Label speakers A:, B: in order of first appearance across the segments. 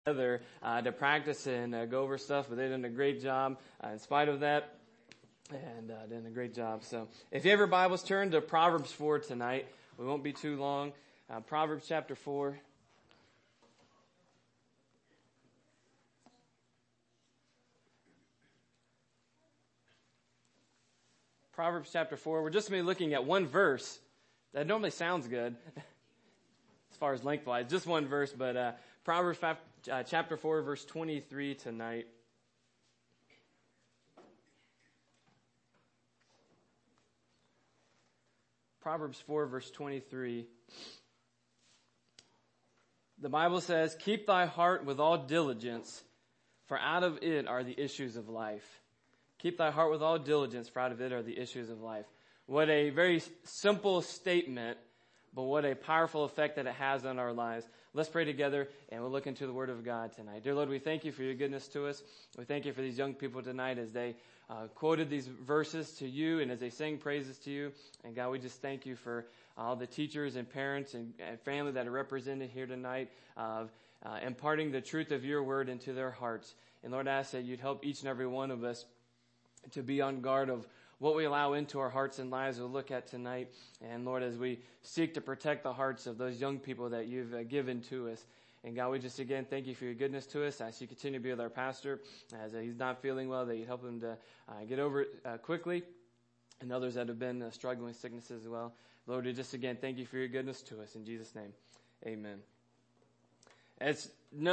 A: together to practice and go over stuff, but they've done a great job in spite of that, and done a great job. So if you have your Bibles, turn to Proverbs 4 tonight. We won't be too long. Proverbs chapter 4. Proverbs chapter 4. We're just going to be looking at one verse. That normally sounds good as far as lengthwise. Just one verse, but Proverbs chapter 4, verse 23 tonight. Proverbs 4, verse 23. The Bible says, "Keep thy heart with all diligence, for out of it are the issues of life." Keep thy heart with all diligence, for out of it are the issues of life. What a very simple statement, but what a powerful effect that it has on our lives. Let's pray together, and we'll look into the Word of God tonight. Dear Lord, we thank you for your goodness to us. We thank you for these young people tonight as they quoted these verses to you and as they sang praises to you. And God, we just thank you for all the teachers and parents and family that are represented here tonight of imparting the truth of your Word into their hearts. And Lord, I ask that you'd help each and every one of us to be on guard of what we allow into our hearts and lives we'll look at tonight. And Lord, as we seek to protect the hearts of those young people that you've given to us. And God, we just again thank you for your goodness to us. I ask you continue to be with our pastor as he's not feeling well, that you help him to get over it quickly. And others that have been struggling with sicknesses as well. Lord, we just again thank you for your goodness to us. In Jesus' name, amen. It's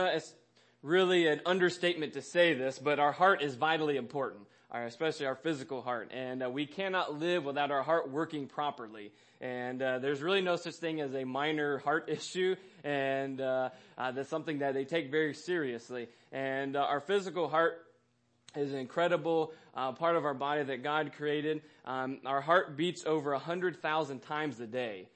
A: really an understatement to say this, but our heart is vitally important. Especially our physical heart. And we cannot live without our heart working properly. And there's really no such thing as a minor heart issue. And that's something that they take very seriously. And our physical heart is an incredible part of our body that God created. Our heart beats over 100,000 times a day.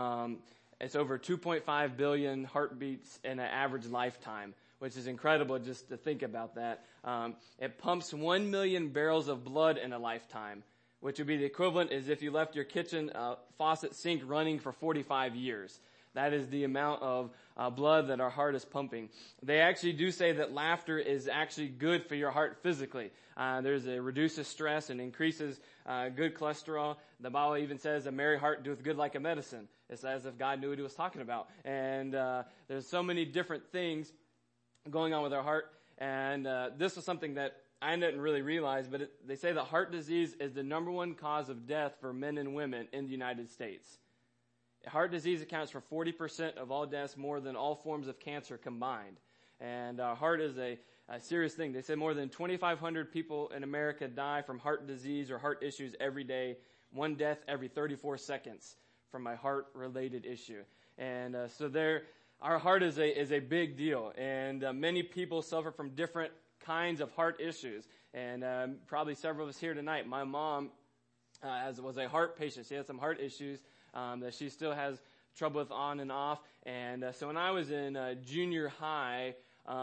A: It's over 2.5 billion heartbeats in an average lifetime, which is incredible just to think about that. It pumps 1 million barrels of blood in a lifetime, which would be the equivalent as if you left your kitchen faucet sink running for 45 years. That is the amount of blood that our heart is pumping. They actually do say that laughter is actually good for your heart physically. It reduces stress and increases good cholesterol. The Bible even says a merry heart doeth good like a medicine. It's as if God knew what he was talking about. And there's so many different things going on with our heart. And this was something that I didn't really realize, but they say that heart disease is the number one cause of death for men and women in the United States. Heart disease accounts for 40% of all deaths, more than all forms of cancer combined. And heart is a serious thing. They say more than 2,500 people in America die from heart disease or heart issues every day. One death every 34 seconds from a heart-related issue. And our heart is a big deal. And many people suffer from different kinds of heart issues. And probably several of us here tonight. My mom was a heart patient. She had some heart issues that she still has trouble with on and off. And so when I was in junior high,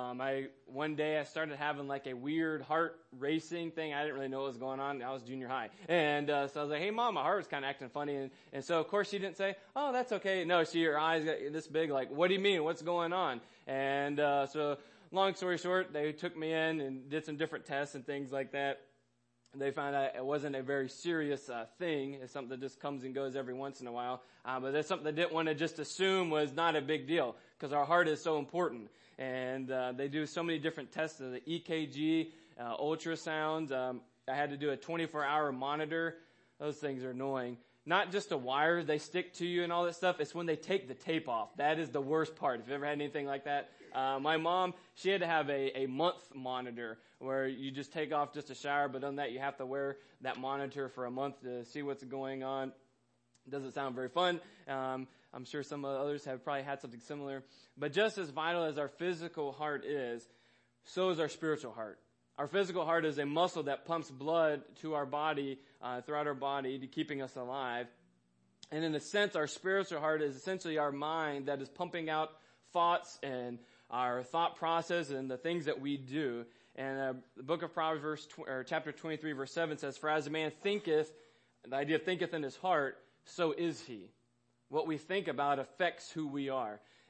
A: one day I started having like a weird heart racing thing. I didn't really know what was going on. I was junior high. And so I was like, "Hey, Mom, my heart was kind of acting funny." And so, of course, she didn't say, "Oh, that's okay." No, her eyes got this big, like, "What do you mean? What's going on?" And so long story short, they took me in and did some different tests and things like that. They found out it wasn't a very serious thing. It's something that just comes and goes every once in a while. But that's something they didn't want to just assume was not a big deal because our heart is so important. And they do so many different tests, the EKG, ultrasounds. I had to do a 24-hour monitor. Those things are annoying. Not just a wire they stick to you and all that stuff. It's when they take the tape off. That is the worst part. If you ever had anything like that. My mom, she had to have a month monitor where you just take off just a shower, but on that you have to wear that monitor for a month to see what's going on. It doesn't sound very fun. I'm sure some others have probably had something similar. But just as vital as our physical heart is, so is our spiritual heart. Our physical heart is a muscle that pumps blood to our body, throughout our body, to keeping us alive. And in a sense, our spiritual heart is essentially our mind that is pumping out thoughts and our thought process and the things that we do. And the book of Proverbs, chapter 23, verse 7 says, "For as a man thinketh," the idea of thinketh in his heart, "so is he." What we think about affects who we are.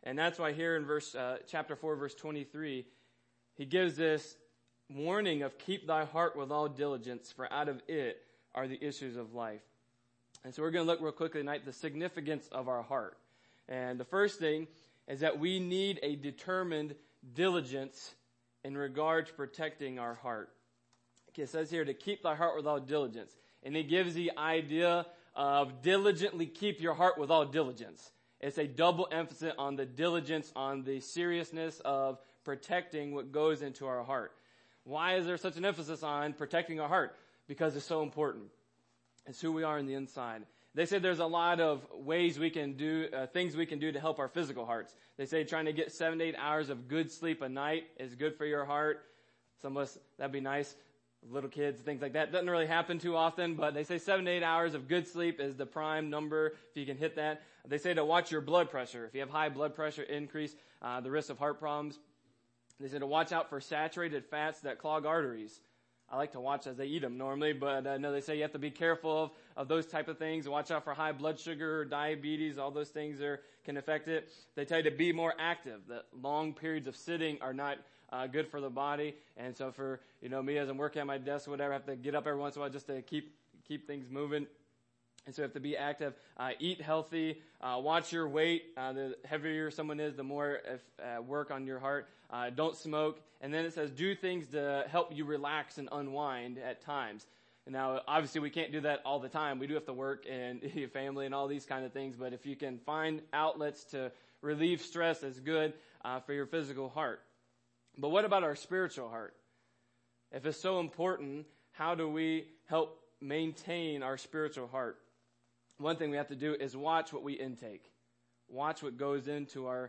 A: And that's why here in chapter 4, verse 23, he gives this warning of keep thy heart with all diligence, for out of it are the issues of life. And so we're going to look real quickly tonight the significance of our heart. And the first thing is that we need a determined diligence in regard to protecting our heart. Okay, it says here to keep thy heart with all diligence. And it gives the idea of diligently keep your heart with all diligence. It's a double emphasis on the diligence, on the seriousness of protecting what goes into our heart. Why is there such an emphasis on protecting our heart? Because it's so important. It's who we are on the inside. They say there's a lot of ways we can do, things we can do to help our physical hearts. They say trying to get 7 to 8 hours of good sleep a night is good for your heart. Some of us, that'd be nice. Little kids, things like that. Doesn't really happen too often, but they say 7 to 8 hours of good sleep is the prime number if you can hit that. They say to watch your blood pressure. If you have high blood pressure, increase the risk of heart problems. They say to watch out for saturated fats that clog arteries. I like to watch as they eat them normally, but no, they say you have to be careful of those type of things. Watch out for high blood sugar, diabetes, all those things can affect it. They tell you to be more active, that long periods of sitting are not good for the body. And so for, me as I'm working at my desk or whatever, I have to get up every once in a while just to keep things moving. And so you have to be active, eat healthy, watch your weight. The heavier someone is, the more work on your heart. Don't smoke. And then it says do things to help you relax and unwind at times. And now, obviously, we can't do that all the time. We do have to work and your family and all these kind of things. But if you can find outlets to relieve stress, that's good for your physical heart. But what about our spiritual heart? If it's so important, how do we help maintain our spiritual heart? One thing we have to do is watch what we intake. Watch what goes into our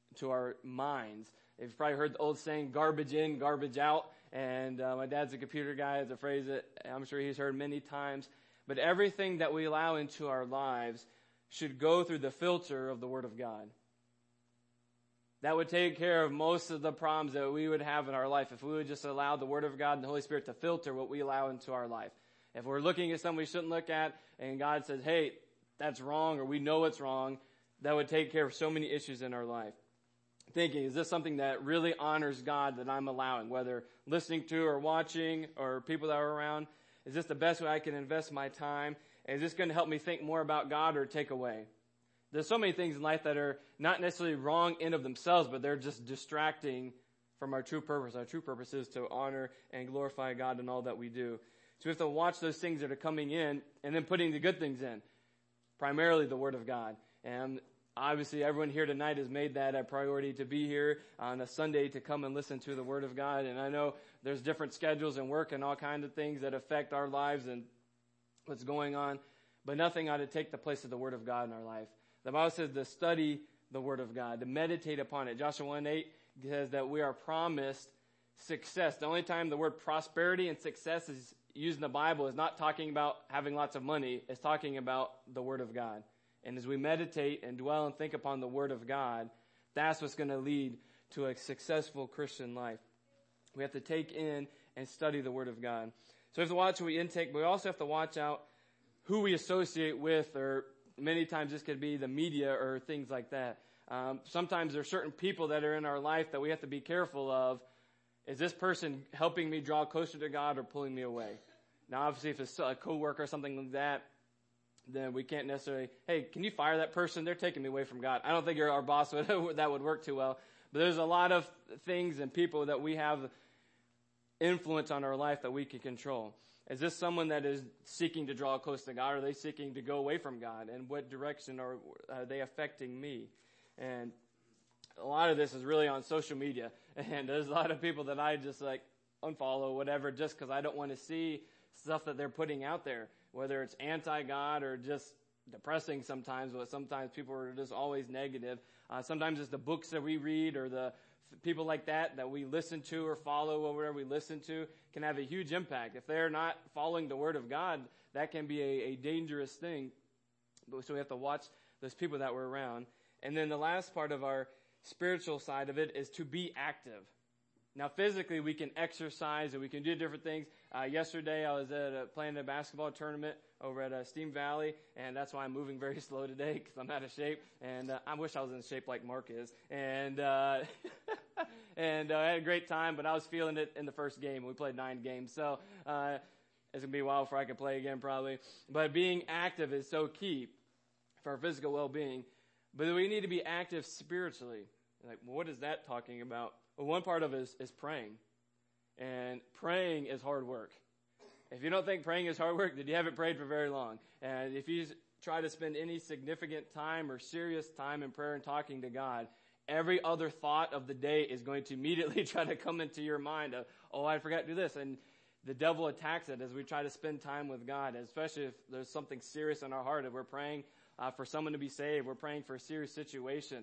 A: minds. You've probably heard the old saying, garbage in, garbage out. And my dad's a computer guy. It's a phrase that I'm sure he's heard many times. But everything that we allow into our lives should go through the filter of the Word of God. That would take care of most of the problems that we would have in our life if we would just allow the Word of God and the Holy Spirit to filter what we allow into our life. If we're looking at something we shouldn't look at and God says, hey, that's wrong, or we know it's wrong, that would take care of so many issues in our life. Thinking, is this something that really honors God that I'm allowing, whether listening to or watching or people that are around? Is this the best way I can invest my time? Is this going to help me think more about God or take away? There's so many things in life that are not necessarily wrong in of themselves, but they're just distracting from our true purpose. Our true purpose is to honor and glorify God in all that we do. So we have to watch those things that are coming in and then putting the good things in, primarily the Word of God. And obviously everyone here tonight has made that a priority to be here on a Sunday to come and listen to the Word of God. And I know there's different schedules and work and all kinds of things that affect our lives and what's going on, but nothing ought to take the place of the Word of God in our life. The Bible says to study the Word of God, to meditate upon it. Joshua 1:8 says that we are promised success. The only time the word prosperity and success is used in the Bible is not talking about having lots of money. It's talking about the Word of God. And as we meditate and dwell and think upon the Word of God, that's what's going to lead to a successful Christian life. We have to take in and study the Word of God. So we have to watch what we intake, but we also have to watch out who we associate with, or many times this could be the media or things like that. Sometimes there are certain people that are in our life that we have to be careful of. Is this person helping me draw closer to God or pulling me away? Now, obviously, if it's a coworker or something like that, then we can't necessarily, hey, can you fire that person? They're taking me away from God. I don't think our boss that would work too well. But there's a lot of things and people that we have influence on our life that we can control. Is this someone that is seeking to draw close to God? Or are they seeking to go away from God? And what direction are they affecting me? And a lot of this is really on social media. And there's a lot of people that I just unfollow, whatever, just because I don't want to see stuff that they're putting out there, whether it's anti-God or just depressing sometimes, but sometimes people are just always negative. Sometimes it's the books that we read or the people like that we listen to or follow or whatever we listen to can have a huge impact. If they're not following the Word of God, that can be a dangerous thing. So we have to watch those people that we're around. And then the last part of our spiritual side of it is to be active. Now, physically, we can exercise and we can do different things. Yesterday, I was playing a basketball tournament over at Steam Valley, and that's why I'm moving very slow today because I'm out of shape. And I wish I was in shape like Mark is. And and I had a great time, but I was feeling it in the first game. We played 9 games, so it's gonna be a while before I can play again, probably. But being active is so key for our physical well-being. But we need to be active spiritually. Like, well, what is that talking about? Well, one part of it is praying. And praying is hard work. If you don't think praying is hard work, then you haven't prayed for very long. And if you try to spend any significant time or serious time in prayer and talking to God, every other thought of the day is going to immediately try to come into your mind of, oh, I forgot to do this. And the devil attacks it as we try to spend time with God, especially if there's something serious in our heart. If we're praying for someone to be saved, we're praying for a serious situation.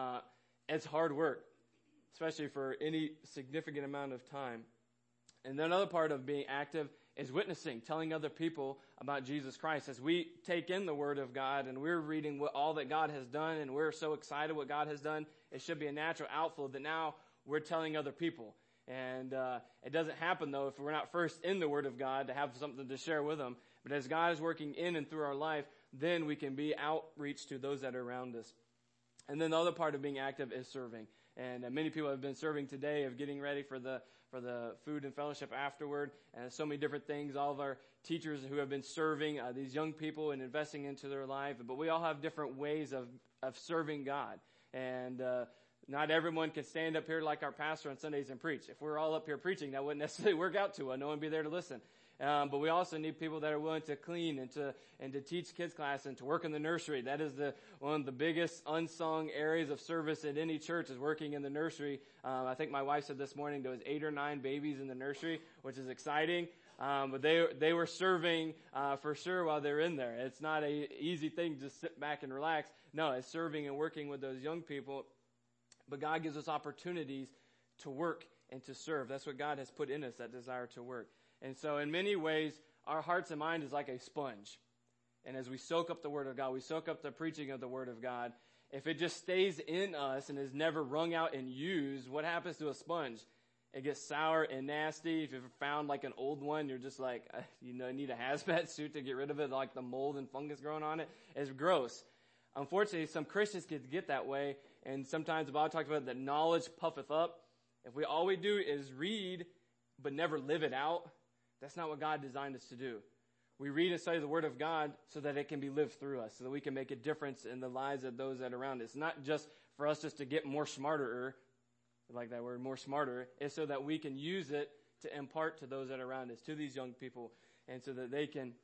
A: It's hard work, especially for any significant amount of time. And another part of being active is witnessing, telling other people about Jesus Christ. As we take in the Word of God and we're reading all that God has done and we're so excited what God has done, it should be a natural outflow that now we're telling other people. And it doesn't happen, though, if we're not first in the Word of God to have something to share with them. But as God is working in and through our life, then we can be outreach to those that are around us. And then the other part of being active is serving. And many people have been serving today of getting ready for the food and fellowship afterward. And so many different things. All of our teachers who have been serving these young people and investing into their life. But we all have different ways of serving God. And not everyone can stand up here like our pastor on Sundays and preach. If we're all up here preaching, that wouldn't necessarily work out too well. No one would be there to listen. But we also need people that are willing to clean and to teach kids class and to work in the nursery. That is one of the biggest unsung areas of service in any church is working in the nursery. I think my wife said this morning there was 8 or 9 babies in the nursery, which is exciting. But they were serving for sure while they're in there. It's not an easy thing to just sit back and relax. No, it's serving and working with those young people. But God gives us opportunities to work and to serve. That's what God has put in us, that desire to work. And so in many ways, our hearts and mind is like a sponge. And as we soak up the Word of God, we soak up the preaching of the Word of God. If it just stays in us and is never wrung out and used, what happens to a sponge? It gets sour and nasty. If you've ever found like an old one, you're just like, need a hazmat suit to get rid of it, like the mold and fungus growing on it. It's gross. Unfortunately, some Christians get that way. And sometimes the Bible talks about that knowledge puffeth up. If all we do is read but never live it out, that's not what God designed us to do. We read and study the Word of God so that it can be lived through us, so that we can make a difference in the lives of those that are around us. It's not just for us just to get more smarter, like that word, more smarter. It's so that we can use it to impart to those that are around us, to these young people, and so that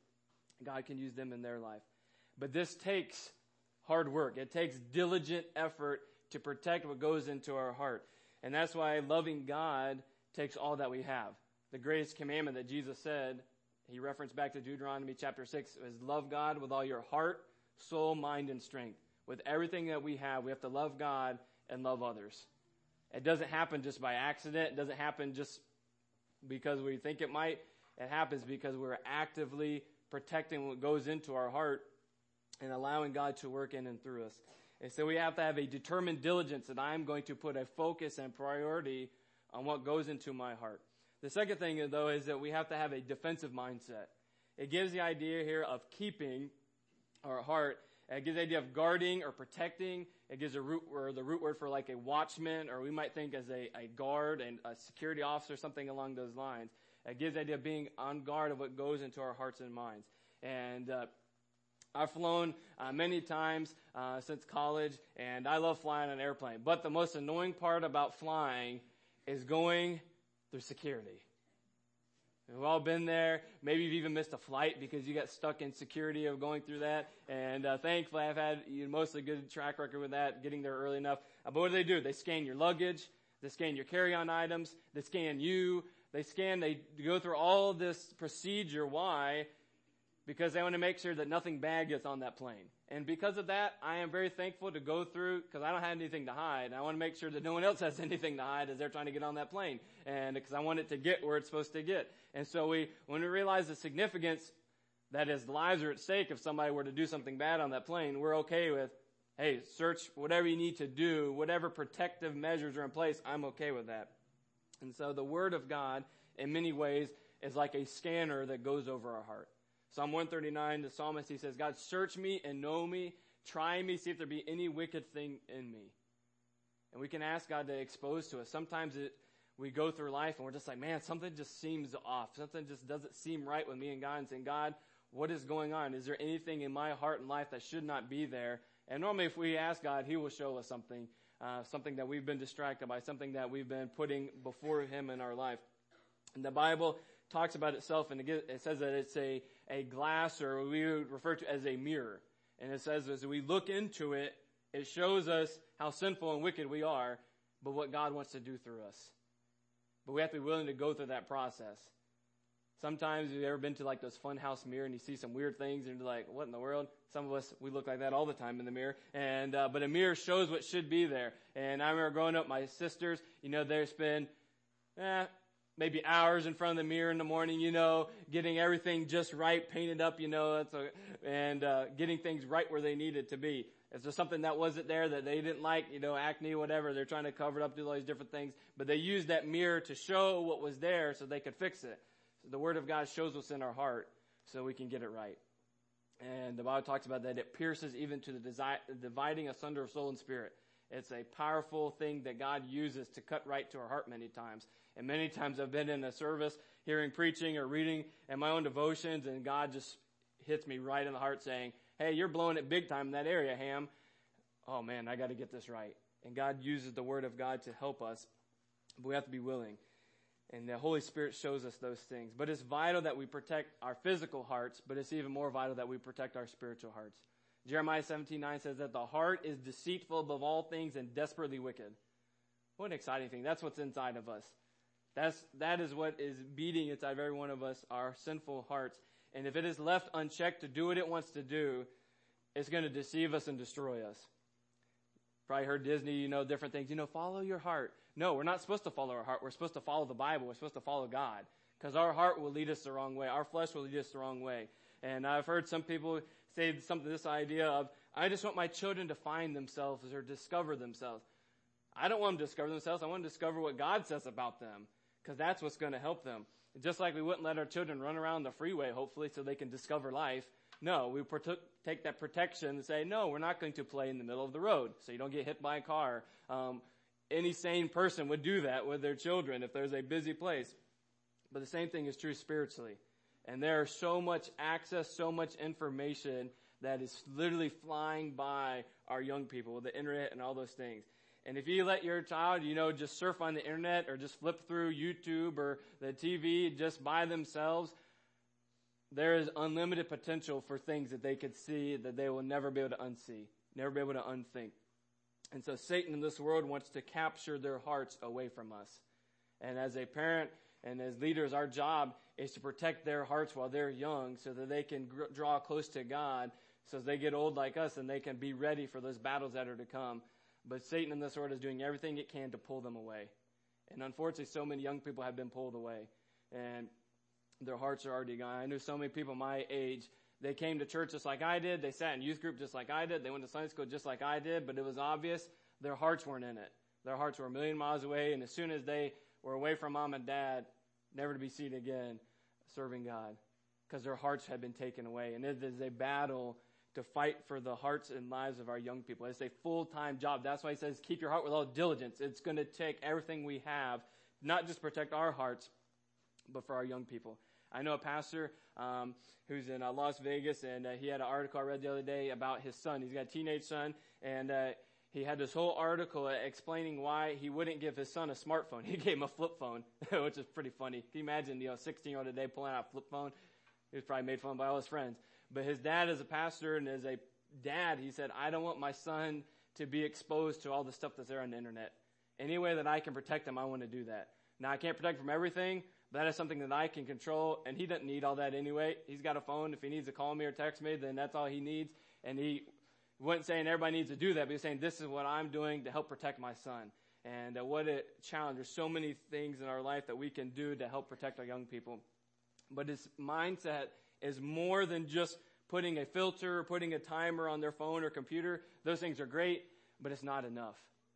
A: God can use them in their life. But this takes hard work. It takes diligent effort to protect what goes into our heart. And that's why loving God takes all that we have. The greatest commandment that Jesus said, he referenced back to Deuteronomy chapter 6, is love God with all your heart, soul, mind, and strength. With everything that we have to love God and love others. It doesn't happen just by accident. It doesn't happen just because we think it might. It happens because we're actively protecting what goes into our heart and allowing God to work in and through us. And so we have to have a determined diligence that I'm going to put a focus and priority on what goes into my heart. The second thing, though, is that we have to have a defensive mindset. It gives the idea here of keeping our heart. It gives the idea of guarding or protecting. It gives the root word for like a watchman, or we might think as a guard and a security officer, something along those lines. It gives the idea of being on guard of what goes into our hearts and minds. And I've flown many times since college, and I love flying on an airplane. But the most annoying part about flying is going through security. We've all been there. Maybe you've even missed a flight because you got stuck in security of going through that. And thankfully, I've had mostly good track record with that, getting there early enough. But what do? They scan your luggage. They scan your carry-on items. They scan you. They go through all of this procedure. Why? Because they want to make sure that nothing bad gets on that plane. And because of that, I am very thankful to go through, because I don't have anything to hide. I want to make sure that no one else has anything to hide as they're trying to get on that plane. And because I want it to get where it's supposed to get. And so when we realize the significance, that is, lives are at stake if somebody were to do something bad on that plane, we're okay with, hey, search whatever you need to do, whatever protective measures are in place, I'm okay with that. And so the Word of God, in many ways, is like a scanner that goes over our heart. Psalm 139, the psalmist, he says, God, search me and know me. Try me, see if there be any wicked thing in me. And we can ask God to expose to us. Sometimes we go through life and we're just like, man, something just seems off. Something just doesn't seem right with me and God. And saying, God, what is going on? Is there anything in my heart and life that should not be there? And normally if we ask God, He will show us something. Something that we've been distracted by, something that we've been putting before Him in our life. And the Bible talks about itself, and it says that it's a glass, or we would refer to as a mirror. And it says as we look into it, it shows us how sinful and wicked we are, but what God wants to do through us. But we have to be willing to go through that process. Sometimes you've ever been to like those funhouse mirror and you see some weird things and you're like, what in the world? Some of us, we look like that all the time in the mirror. And, but a mirror shows what should be there. And I remember growing up, my sisters, they spend, maybe hours in front of the mirror in the morning, getting everything just right, painted up, and getting things right where they needed to be. If there's something that wasn't there that they didn't like, acne, whatever, they're trying to cover it up, do all these different things. But they used that mirror to show what was there so they could fix it. So the Word of God shows what's in our heart so we can get it right. And the Bible talks about that it pierces even to the dividing asunder of soul and spirit. It's a powerful thing that God uses to cut right to our heart many times. And many times I've been in a service, hearing preaching or reading in my own devotions, and God just hits me right in the heart saying, hey, you're blowing it big time in that area, Ham. Oh man, I got to get this right. And God uses the Word of God to help us, but we have to be willing. And the Holy Spirit shows us those things. But it's vital that we protect our physical hearts, but it's even more vital that we protect our spiritual hearts. Jeremiah 17:9 says that the heart is deceitful above all things and desperately wicked. What an exciting thing. That's what's inside of us. That is what is beating inside of every one of us, our sinful hearts. And if it is left unchecked to do what it wants to do, it's going to deceive us and destroy us. Probably heard Disney, different things. Follow your heart. No, we're not supposed to follow our heart. We're supposed to follow the Bible. We're supposed to follow God. Because our heart will lead us the wrong way. Our flesh will lead us the wrong way. And I've heard some people say this idea of, I just want my children to find themselves or discover themselves. I don't want them to discover themselves. I want them to discover what God says about them. Because that's what's going to help them. Just like we wouldn't let our children run around the freeway, hopefully, so they can discover life. No, we take that protection and say, no, we're not going to play in the middle of the road so you don't get hit by a car. Any sane person would do that with their children if there's a busy place. But the same thing is true spiritually. And there is so much access, so much information that is literally flying by our young people with the internet and all those things. And if you let your child, just surf on the internet or just flip through YouTube or the TV just by themselves, there is unlimited potential for things that they could see that they will never be able to unsee, never be able to unthink. And so Satan in this world wants to capture their hearts away from us. And as a parent and as leaders, our job is to protect their hearts while they're young so that they can draw close to God so as they get old like us and they can be ready for those battles that are to come. But Satan in this world is doing everything it can to pull them away. And unfortunately, so many young people have been pulled away. And their hearts are already gone. I knew so many people my age, they came to church just like I did. They sat in youth group just like I did. They went to Sunday school just like I did. But it was obvious their hearts weren't in it. Their hearts were a million miles away. And as soon as they were away from mom and dad, never to be seen again serving God. Because their hearts had been taken away. And it is a battle to fight for the hearts and lives of our young people. It's a full-time job. That's why he says, keep your heart with all diligence. It's going to take everything we have, not just protect our hearts, but for our young people. I know a pastor who's in Las Vegas, and he had an article I read the other day about his son. He's got a teenage son, and he had this whole article explaining why he wouldn't give his son a smartphone. He gave him a flip phone, which is pretty funny. Can you imagine, 16-year-old today pulling out a flip phone? He was probably made fun by all his friends. But his dad is a pastor, and as a dad, he said, I don't want my son to be exposed to all the stuff that's there on the internet. Any way that I can protect him, I want to do that. Now, I can't protect him from everything, but that is something that I can control, and he doesn't need all that anyway. He's got a phone. If he needs to call me or text me, then that's all he needs. And he wasn't saying everybody needs to do that, but he's saying this is what I'm doing to help protect my son. And what a challenge. There's so many things in our life that we can do to help protect our young people. But his mindset is more than just putting a filter or putting a timer on their phone or computer. Those things are great, but it's not enough.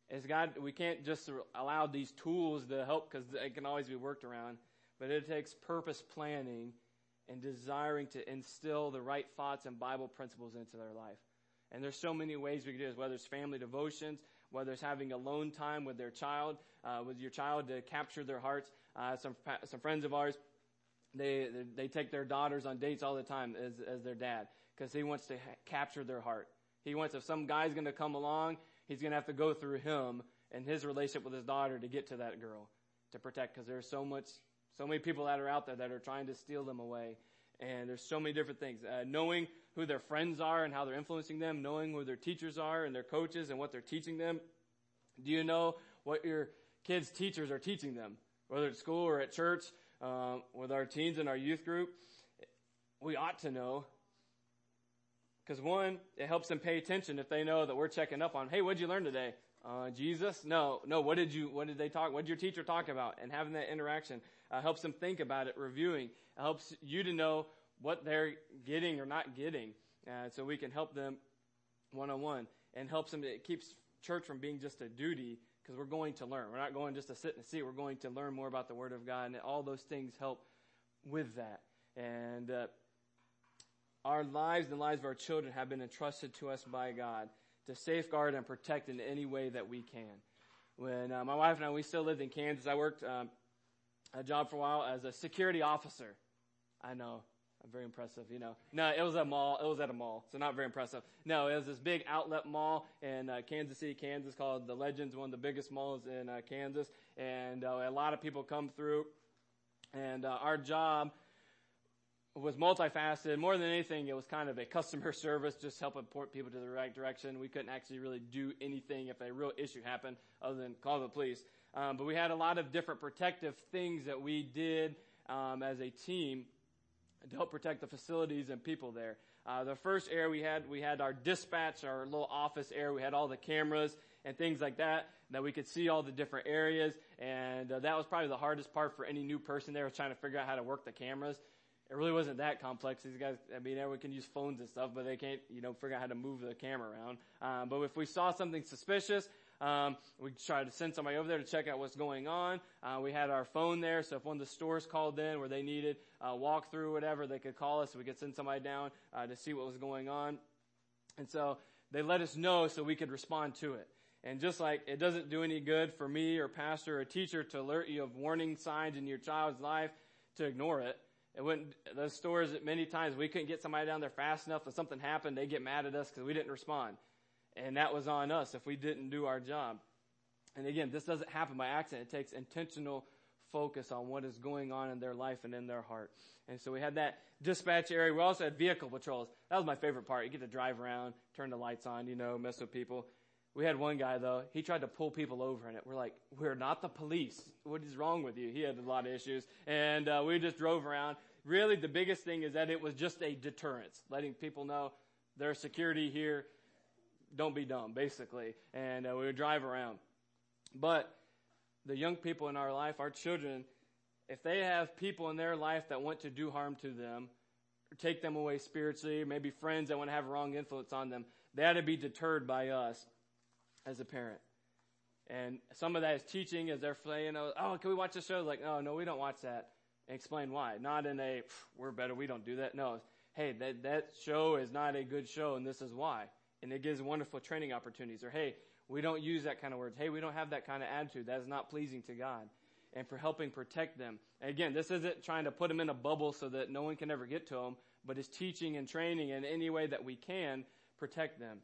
A: We can't just allow these tools to help because it can always be worked around, but it takes purpose planning and desiring to instill the right thoughts and Bible principles into their life. And there's so many ways we can do this, whether it's family devotions, whether it's having alone time with their child, with your child to capture their hearts. Some friends of ours, they take their daughters on dates all the time as their dad because he wants to capture their heart. He wants, if some guy's going to come along, he's going to have to go through him and his relationship with his daughter to get to that girl to protect, because there's so many people that are out there that are trying to steal them away. And there's so many different things. Knowing who their friends are and how they're influencing them, knowing who their teachers are and their coaches and what they're teaching them. Do you know what your kids' teachers are teaching them, whether at school or at church, with our teens and our youth group? We ought to know. Because one, it helps them pay attention if they know that we're checking up on, hey, what'd you learn today? Jesus? No, what did they talk? What did your teacher talk about? And having that interaction helps them think about it, reviewing. It helps you to know what they're getting or not getting. So we can help them one-on-one, and helps them. It keeps church from being just a duty, because we're going to learn. We're not going just to sit in a seat. We're going to learn more about the Word of God, and all those things help with that. And our lives and the lives of our children have been entrusted to us by God to safeguard and protect in any way that we can. When my wife and I, we still lived in Kansas, I worked a job for a while as a security officer. I know, I'm very impressive, you know. No, it was a mall. It was at a mall, so not very impressive. No, it was this big outlet mall in Kansas City, Kansas, called The Legends, one of the biggest malls in Kansas. And a lot of people come through. And our job was multifaceted. More than anything, it was kind of a customer service, just helping point people to the right direction. We couldn't actually really do anything if a real issue happened other than call the police. But we had a lot of different protective things that we did as a team to help protect the facilities and people there. The first area we had our dispatch, our little office area. We had all the cameras and things like that we could see all the different areas. And that was probably the hardest part for any new person there, was trying to figure out how to work the cameras. It really wasn't that complex. These guys, everyone can use phones and stuff, but they can't, figure out how to move the camera around. But if we saw something suspicious, we tried to send somebody over there to check out what's going on. We had our phone there, so if one of the stores called in where they needed a walkthrough or whatever, they could call us, so we could send somebody down to see what was going on. And so they let us know so we could respond to it. And just like it doesn't do any good for me or pastor or teacher to alert you of warning signs in your child's life to ignore it. Those stores, many times we couldn't get somebody down there fast enough. If something happened, they get mad at us because we didn't respond. And that was on us if we didn't do our job. And again, this doesn't happen by accident. It takes intentional focus on what is going on in their life and in their heart. And so we had that dispatch area. We also had vehicle patrols. That was my favorite part. You get to drive around, turn the lights on, mess with people. We had one guy, though. He tried to pull people over in it. We're like, we're not the police. What is wrong with you? He had a lot of issues. And we just drove around. Really, the biggest thing is that it was just a deterrence, letting people know there's security here. Don't be dumb, basically. And we would drive around. But the young people in our life, our children, if they have people in their life that want to do harm to them, or take them away spiritually, maybe friends that want to have a wrong influence on them, they ought to be deterred by us as a parent. And some of that is teaching, as they're saying, oh, can we watch this show? Like, oh, no, we don't watch that. And explain why. Not in a, we're better, we don't do that. No, hey, that show is not a good show, and this is why. And it gives wonderful training opportunities. Or, hey, we don't use that kind of words. Hey, we don't have that kind of attitude. That is not pleasing to God. And for helping protect them. And again, this isn't trying to put them in a bubble so that no one can ever get to them, but it's teaching and training in any way that we can protect them.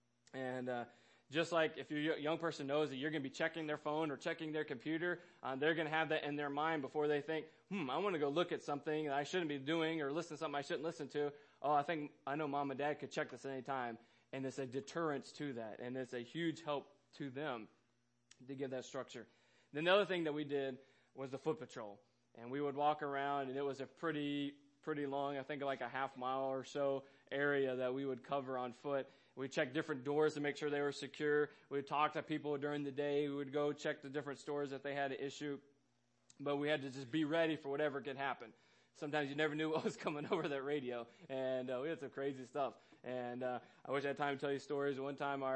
A: And just like if your young person knows that you're going to be checking their phone or checking their computer, they're going to have that in their mind before they think, I want to go look at something that I shouldn't be doing or listen to something I shouldn't listen to. Oh, I know mom and dad could check this at any time. And it's a deterrence to that. And it's a huge help to them to give that structure. Then the other thing that we did was the foot patrol. And we would walk around, and it was a pretty long, I think like a half mile or so area that we would cover on foot. We'd check different doors to make sure they were secure. We'd talk to people during the day. We would go check the different stores if they had an issue. But we had to just be ready for whatever could happen. Sometimes you never knew what was coming over that radio. And we had some crazy stuff. And I wish I had time to tell you stories. One time our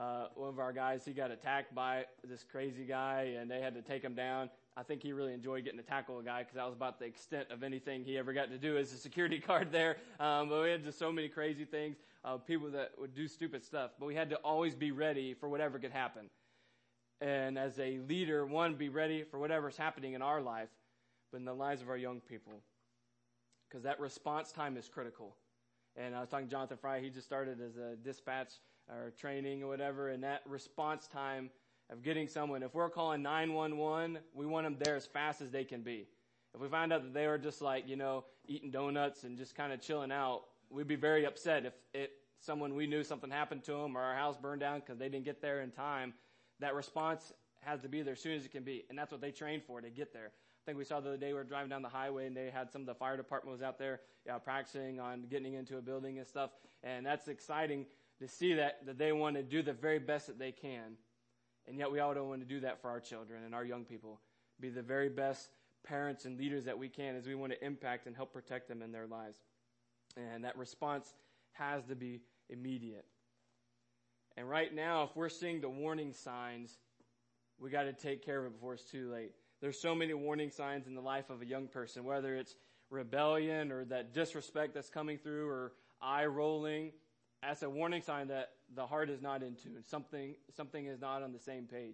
A: one of our guys, he got attacked by this crazy guy, and they had to take him down. I think he really enjoyed getting to tackle a guy because that was about the extent of anything he ever got to do as a security guard there. But we had just so many crazy things, people that would do stupid stuff. But we had to always be ready for whatever could happen. And as a leader, one, be ready for whatever's happening in our life, but in the lives of our young people. Because that response time is critical. And I was talking to Jonathan Fry, he just started as a dispatch or training or whatever, and that response time of getting someone, if we're calling 911, we want them there as fast as they can be. If we find out that they were just like, eating donuts and just kind of chilling out, we'd be very upset if someone we knew something happened to them or our house burned down because they didn't get there in time. That response has to be there as soon as it can be, and that's what they train for, to get there. I think we saw the other day we were driving down the highway and they had some of the fire department was out there practicing on getting into a building and stuff. And that's exciting to see that they want to do the very best that they can. And yet we all don't want to do that for our children and our young people. Be the very best parents and leaders that we can as we want to impact and help protect them in their lives. And that response has to be immediate. And right now, if we're seeing the warning signs, we got to take care of it before it's too late. There's so many warning signs in the life of a young person, whether it's rebellion or that disrespect that's coming through or eye rolling. That's a warning sign that the heart is not in tune. Something is not on the same page.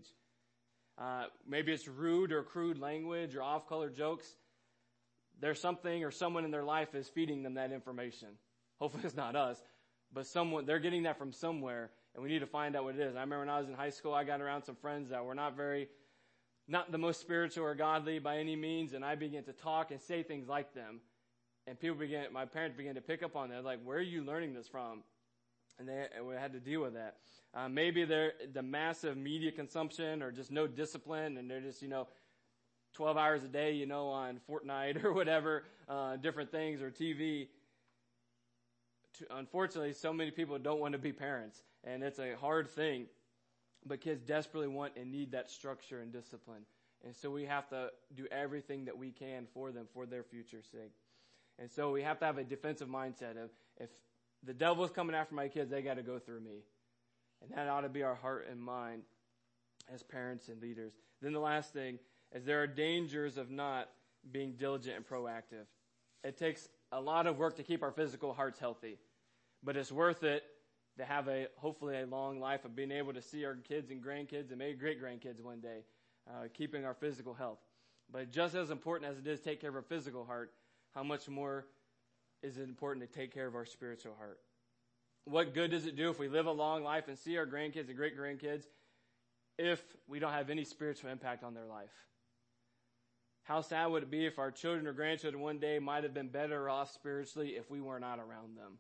A: Maybe it's rude or crude language or off-color jokes. There's something or someone in their life is feeding them that information. Hopefully it's not us, but they're getting that from somewhere, and we need to find out what it is. I remember when I was in high school, I got around some friends that were not the most spiritual or godly by any means, and I began to talk and say things like them. And my parents began to pick up on that, like, where are you learning this from? And we had to deal with that. Maybe they're the massive media consumption or just no discipline, and they're just, 12 hours a day, on Fortnite or whatever, different things, or TV. Unfortunately, so many people don't want to be parents, and it's a hard thing. But kids desperately want and need that structure and discipline. And so we have to do everything that we can for them, for their future's sake. And so we have to have a defensive mindset of, if the devil's coming after my kids, they got to go through me. And that ought to be our heart and mind as parents and leaders. Then the last thing is there are dangers of not being diligent and proactive. It takes a lot of work to keep our physical hearts healthy. But it's worth it to have hopefully a long life of being able to see our kids and grandkids and maybe great-grandkids one day, keeping our physical health. But just as important as it is to take care of our physical heart, how much more is it important to take care of our spiritual heart? What good does it do if we live a long life and see our grandkids and great-grandkids if we don't have any spiritual impact on their life? How sad would it be if our children or grandchildren one day might have been better off spiritually if we were not around them?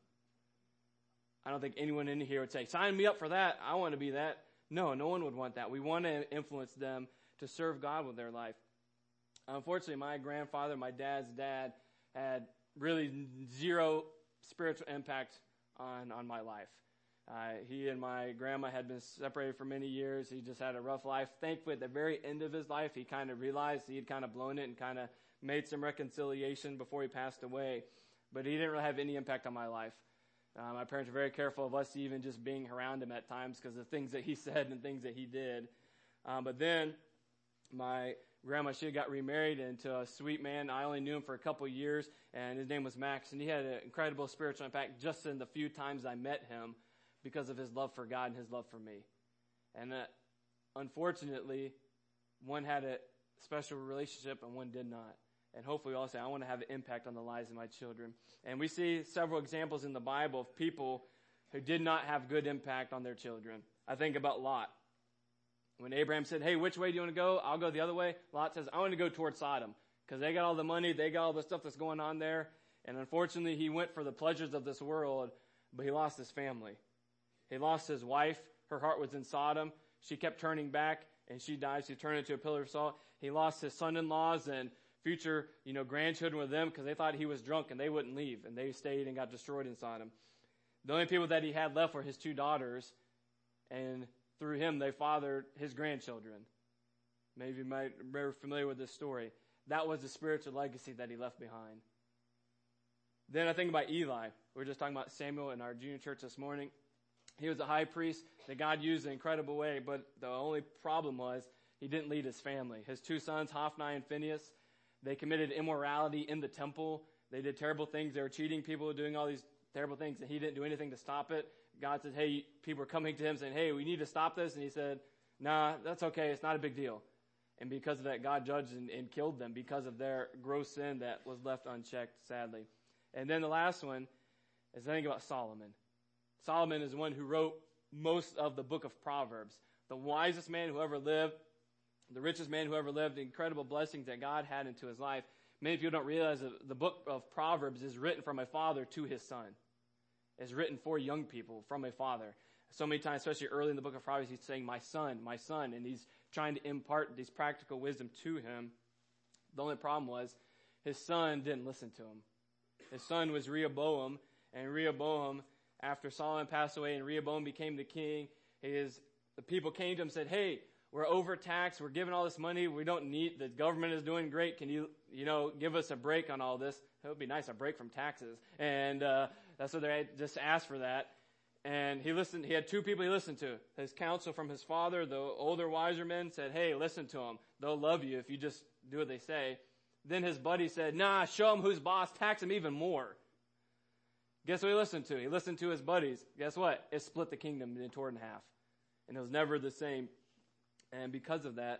A: I don't think anyone in here would say, sign me up for that. I want to be that. No one would want that. We want to influence them to serve God with their life. Unfortunately, my grandfather, my dad's dad, had really zero spiritual impact on my life. He and my grandma had been separated for many years. He just had a rough life. Thankfully, at the very end of his life, he kind of realized he had kind of blown it and kind of made some reconciliation before he passed away. But he didn't really have any impact on my life. My parents were very careful of us even just being around him at times because of things that he said and things that he did. But then my grandma, she got remarried into a sweet man. I only knew him for a couple of years, and his name was Max. And he had an incredible spiritual impact just in the few times I met him because of his love for God and his love for me. And unfortunately, one had a special relationship and one did not. And hopefully we all say, I want to have an impact on the lives of my children. And we see several examples in the Bible of people who did not have good impact on their children. I think about Lot. When Abraham said, hey, which way do you want to go? I'll go the other way. Lot says, I want to go towards Sodom because they got all the money. They got all the stuff that's going on there. And unfortunately, he went for the pleasures of this world, but he lost his family. He lost his wife. Her heart was in Sodom. She kept turning back, and she died. She turned into a pillar of salt. He lost his son-in-laws and future, grandchildren with them because they thought he was drunk and they wouldn't leave, and they stayed and got destroyed in Sodom. The only people that he had left were his two daughters, and through him they fathered his grandchildren. Maybe you might be very familiar with this story. That was the spiritual legacy that he left behind. Then I think about Eli. We were just talking about Samuel in our junior church this morning. He was a high priest that God used in an incredible way, but the only problem was he didn't lead his family. His two sons, Hophni and Phinehas, they committed immorality in the temple. They did terrible things. They were cheating people, doing all these terrible things, and he didn't do anything to stop it. God said, hey, people were coming to him saying, hey, we need to stop this. And he said, nah, that's okay. It's not a big deal. And because of that, God judged and killed them because of their gross sin that was left unchecked, sadly. And then the last one is the thing about Solomon. Solomon is the one who wrote most of the book of Proverbs. The wisest man who ever lived, the richest man who ever lived, the incredible blessings that God had into his life. Many people don't realize that the book of Proverbs is written from a father to his son. It's written for young people from a father. So many times, especially early in the book of Proverbs, he's saying, my son, and he's trying to impart these practical wisdom to him. The only problem was his son didn't listen to him. His son was Rehoboam, and Rehoboam, after Solomon passed away and Rehoboam became the king, the people came to him and said, hey, we're overtaxed, we're giving all this money, we don't need, the government is doing great, can you give us a break on all this? It would be nice, a break from taxes. And that's what they just asked for that. And he had two people he listened to. His counsel from his father, the older, wiser men, said, hey, listen to them. They'll love you if you just do what they say. Then his buddy said, nah, show him who's boss, tax him even more. Guess what he listened to? He listened to his buddies. Guess what? It split the kingdom and tore it in half. And it was never the same. And because of that,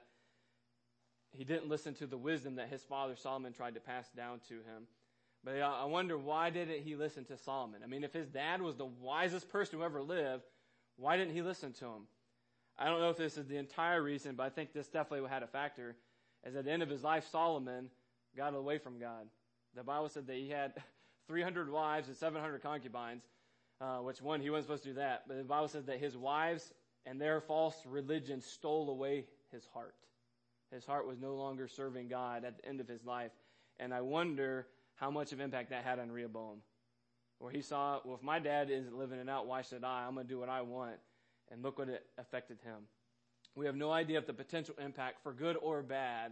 A: he didn't listen to the wisdom that his father Solomon tried to pass down to him. But I wonder, why didn't he listen to Solomon? I mean, if his dad was the wisest person who ever lived, why didn't he listen to him? I don't know if this is the entire reason, but I think this definitely had a factor. As at the end of his life, Solomon got away from God. The Bible said that he had 300 wives and 700 concubines, which one, he wasn't supposed to do that. But the Bible says that his wives and their false religion stole away his heart. His heart was no longer serving God at the end of his life. And I wonder how much of impact that had on Rehoboam. Where he saw, well, if my dad isn't living it out, why should I? I'm going to do what I want. And look what it affected him. We have no idea of the potential impact, for good or bad,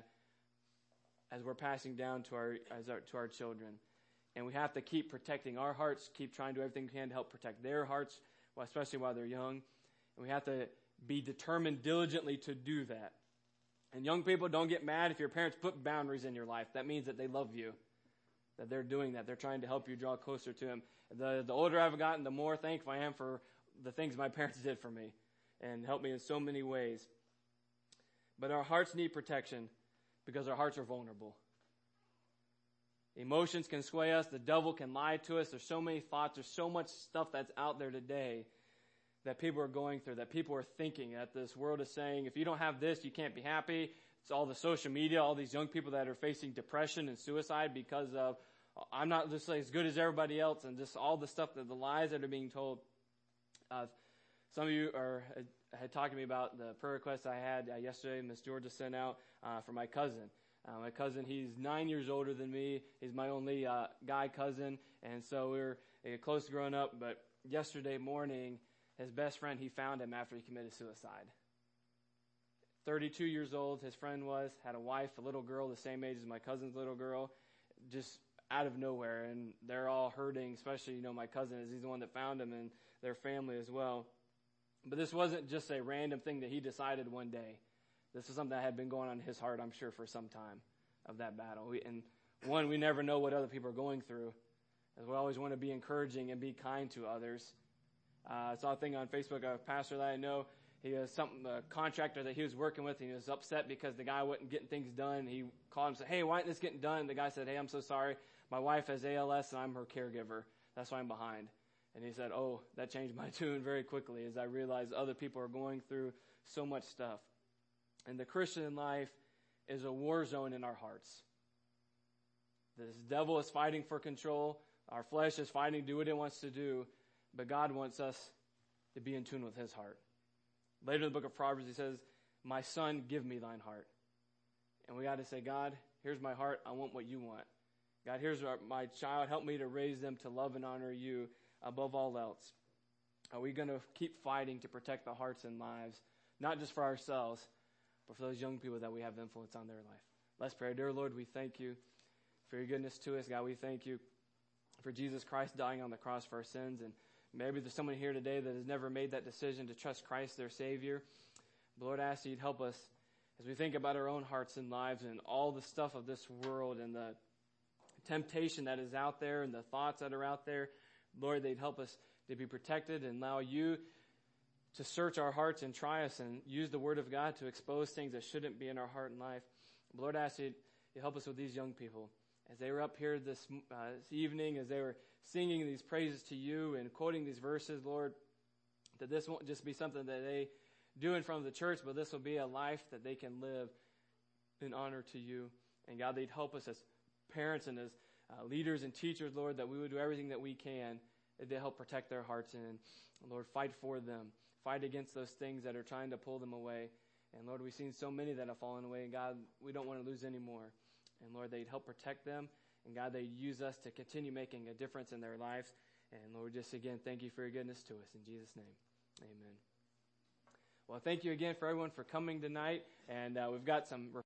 A: as we're passing down to our children. And we have to keep protecting our hearts, keep trying to do everything we can to help protect their hearts, especially while they're young. And we have to be determined diligently to do that. And young people, don't get mad if your parents put boundaries in your life. That means that they love you, that they're doing that. They're trying to help you draw closer to Him. The older I've gotten, the more thankful I am for the things my parents did for me and helped me in so many ways. But our hearts need protection because our hearts are vulnerable. Emotions can sway us. The devil can lie to us. There's so many thoughts. There's so much stuff that's out there today that people are going through, that people are thinking, that this world is saying, if you don't have this, you can't be happy. It's all the social media, all these young people that are facing depression and suicide because of, I'm not just as good as everybody else, and just all the stuff, the lies that are being told. Some of you had talked to me about the prayer request I had yesterday, Miss Georgia sent out for my cousin. My cousin, he's 9 years older than me. He's my only guy cousin, and so we were close growing up. But yesterday morning, his best friend, he found him after he committed suicide. 32 years old, his friend had a wife, a little girl the same age as my cousin's little girl, just out of nowhere. And they're all hurting, especially, my cousin, as he's the one that found him, and their family as well. But this wasn't just a random thing that he decided one day. This is something that had been going on in his heart, I'm sure, for some time of that battle. We never know what other people are going through. As we always want to be encouraging and be kind to others. I saw a thing on Facebook of a pastor that I know. He has a contractor that he was working with, and he was upset because the guy wasn't getting things done. He called him and said, hey, why isn't this getting done? And the guy said, hey, I'm so sorry. My wife has ALS, and I'm her caregiver. That's why I'm behind. And he said, oh, that changed my tune very quickly as I realized other people are going through so much stuff. And the Christian life is a war zone in our hearts. This devil is fighting for control. Our flesh is fighting to do what it wants to do. But God wants us to be in tune with His heart. Later in the book of Proverbs, He says, my son, give me thine heart. And we got to say, God, here's my heart. I want what you want. God, here's my child. Help me to raise them to love and honor you above all else. Are we going to keep fighting to protect the hearts and lives, not just for ourselves, but for those young people that we have influence on their life? Let's pray. Dear Lord, we thank you for your goodness to us. God, we thank you for Jesus Christ dying on the cross for our sins and Maybe there's someone here today that has never made that decision to trust Christ, their Savior. But Lord, I ask you'd help us as we think about our own hearts and lives and all the stuff of this world and the temptation that is out there and the thoughts that are out there. Lord, they'd help us to be protected and allow you to search our hearts and try us and use the Word of God to expose things that shouldn't be in our heart and life. Lord, I ask you to help us with these young people. As they were up here this evening, as they were singing these praises to you and quoting these verses, Lord, that this won't just be something that they do in front of the church, but this will be a life that they can live in honor to you. And God, they'd help us as parents and as leaders and teachers, Lord, that we would do everything that we can to help protect their hearts and, Lord, fight for them. Fight against those things that are trying to pull them away. And Lord, we've seen so many that have fallen away, and God, we don't want to lose any more. And Lord, they'd help protect them. And God, they'd use us to continue making a difference in their lives. And Lord, just again, thank you for your goodness to us. In Jesus' name, amen. Well, thank you again for everyone for coming tonight. And we've got some